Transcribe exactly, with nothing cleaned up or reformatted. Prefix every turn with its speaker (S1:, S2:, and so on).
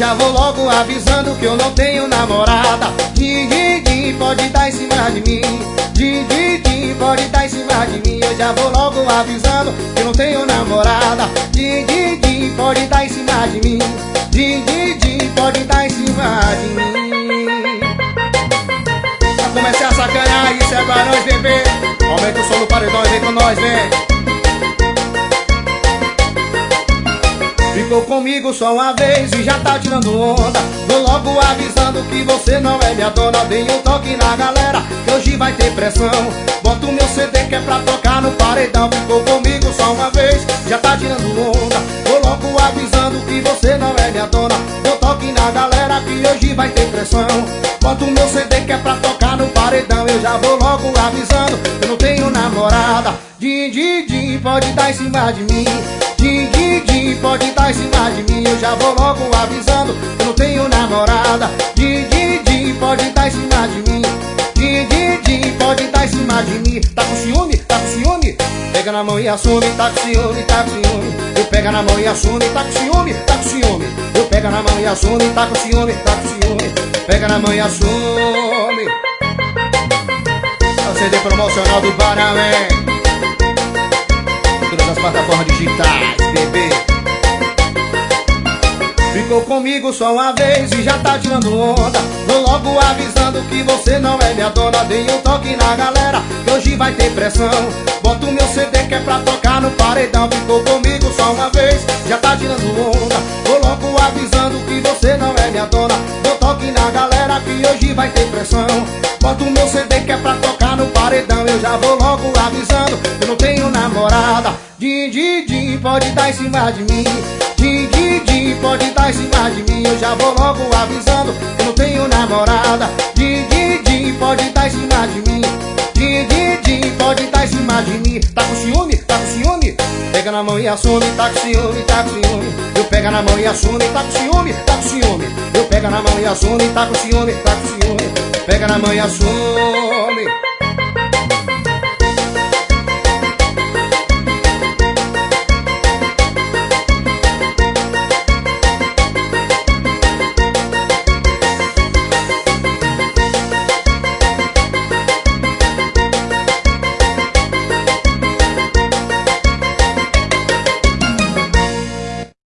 S1: já vou logo avisando que eu não tenho namorada. Din, din, din, pode dar em cima de mim. Din, din, din, pode dar em cima de mim. Eu já vou logo avisando que eu não tenho namorada. Din, din, din, pode dar em cima de mim. Din, din, din, pode dar em cima de mim. Pra começar a sacanear, isso é pra nós, bebê. Aumenta o som do paredão e vem com nós, vem. Ficou comigo só uma vez e já tá tirando onda. Vou logo avisando que você não é minha dona. Dei um toque na galera que hoje vai ter pressão. Bota o meu C D que é pra tocar no paredão. Ficou comigo só uma vez, já tá tirando onda. Vou logo avisando que você não é minha dona. Dou toque na galera que hoje vai ter pressão. Bota o meu C D que é pra tocar no paredão. Eu já vou logo avisando que eu não tenho namorada. Din, din, din, pode dar em cima de mim. Din, din, din, pode dar em cima de mim. Eu já vou logo avisando que eu não tenho namorada. Din, din, din, pode dar em cima de mim. Din, din, din, pode dar em cima de mim. Tá com ciúme? Tá com ciúme? Pega na mão e assume, tá com ciúme, tá com ciúme. Eu pega na mão e assume, tá com ciúme, tá com ciúme. Eu pega na mão e assume, tá com ciúme, tá com ciúme. Pega na mão e assume. É o C D promocional do Banamé. Todas as plataformas digitais, bebê. Ficou comigo só uma vez e já tá tirando onda. Vou logo avisando que você não é minha dona. Dei um toque na galera que hoje vai ter pressão. Bota o meu C D que é pra tocar no paredão. Ficou comigo só uma vez, já tá tirando onda. Vou logo avisando que você não é minha dona. Dou toque na galera que hoje vai ter pressão. Bota o meu C D que é pra tocar no paredão. Eu já vou logo avisando que eu não tenho namorada. Din, din, din, pode dar em cima de mim. Din, din, din, pode dar em cima de mim. Eu já vou logo avisando que eu não tenho namorada. Din, din, din, pode dar em cima de mim. Din, din, din, pode dar em cima de mim. Tá com ciúme? Tá com ciúme? Pega na mão e assume, tá com ciúme, tá com ciúme. Eu pega na mão e assume, tá com ciúme, tá com ciúme. Eu pega na mão e assume, tá com ciúme, tá com ciúme. Pega na mão e assume.